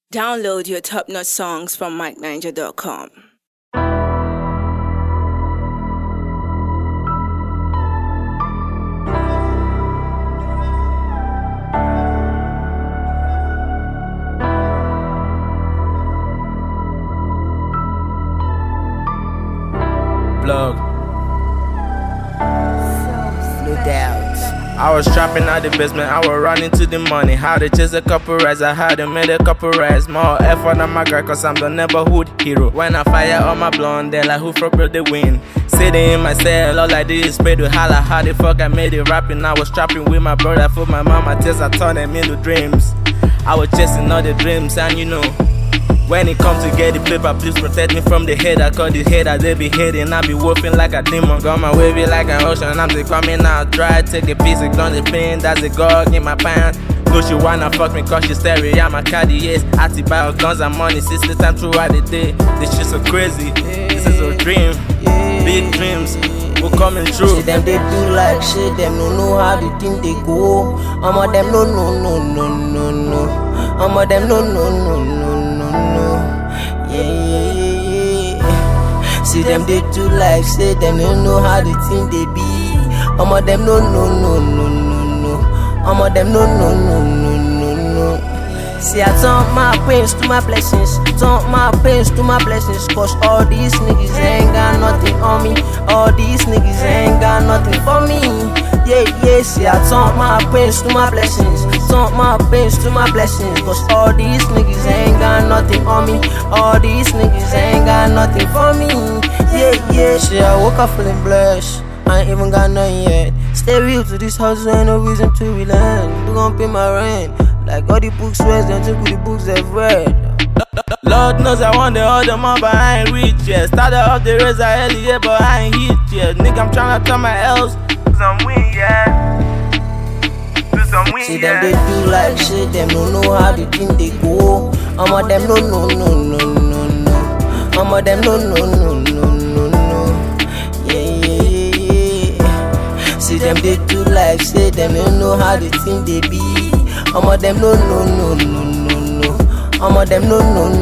Download your top-notch songs from MikeNiger.com. Plug. No doubt. I was trapping out the basement, I was running to the money. How to chase a couple rides, I had to make a couple rides. More effort on my guy, cause I'm the neighborhood hero. When I fire on my blonde, they like who for the win. Sitting in my cell, all I did is pray to holla. How the fuck I made it rapping? I was trapping with my brother for my mama tears, I turned them into dreams. I was chasing all the dreams, and you know, when it comes to get the paper, please protect me from the head. I call the head, they be hating, I be wolfing like a demon. Got my wavy like an ocean, I'm just coming out dry. Take a piece, ignore the pain, that's a gog in my pants. No, she wanna fuck me cause she stereo, I'm a Cartier's. I to buy guns and money 60 times throughout the day. This shit so crazy, this is a dream. Big dreams, we're coming true. See them, they do like shit, them no know how the thing they go. I'm of them no. I'm of them no. Yeah. See them, they do like shit, them no know how the thing they be. I'm of them no. I'm of them no. See, I turn my pains to my blessings. Turn my pains to my blessings. Cause all these niggas ain't got nothing on me. All these niggas ain't got nothing for me. Yeah, see, I turn my pains to my blessings. Turn my pains to my blessings. Cause all these niggas ain't got nothing on me. All these niggas ain't got nothing for me. Yeah, see, I woke up feeling blessed. I ain't even got nothing yet. Stay real to this house, ain't no reason to relent. We gon' pay my rent. Like all the books swears, then took the books they've read. Lord knows I want the other man, but I ain't reach yet. Started off the razor earlier, but I ain't hit yet. Nigga, I'm tryna turn my L's to some win, yeah. To some win, see them, they do like shit, them no know how the thing they go. I'm of them no. I'm of them no. Yeah. See them, they do like shit, them no know how the thing they be. I'm of them no. I'm of them no.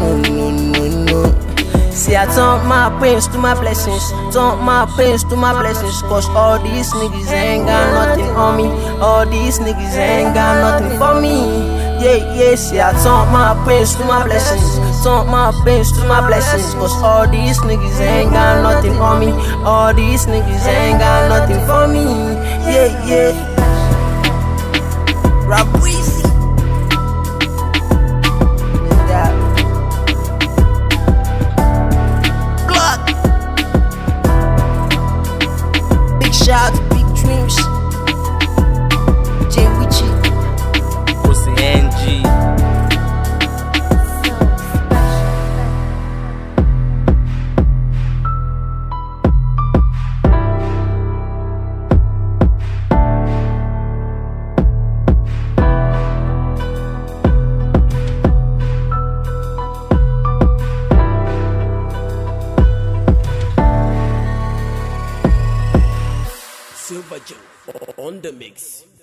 See, I turn my pains to my blessings. Turn my pains to my blessings. Cause all these niggas ain't got nothing on me. All these niggas ain't got nothing for me. Yeah, see, I turn my pains to my blessings. Turn my pains to my blessings. Cause all these niggas ain't got nothing on me. All these niggas ain't got nothing for me. Yeah. Rap Weezy. Shout to Big Dreams, J Witchy, Pussy NG. Silver Joe on the mix.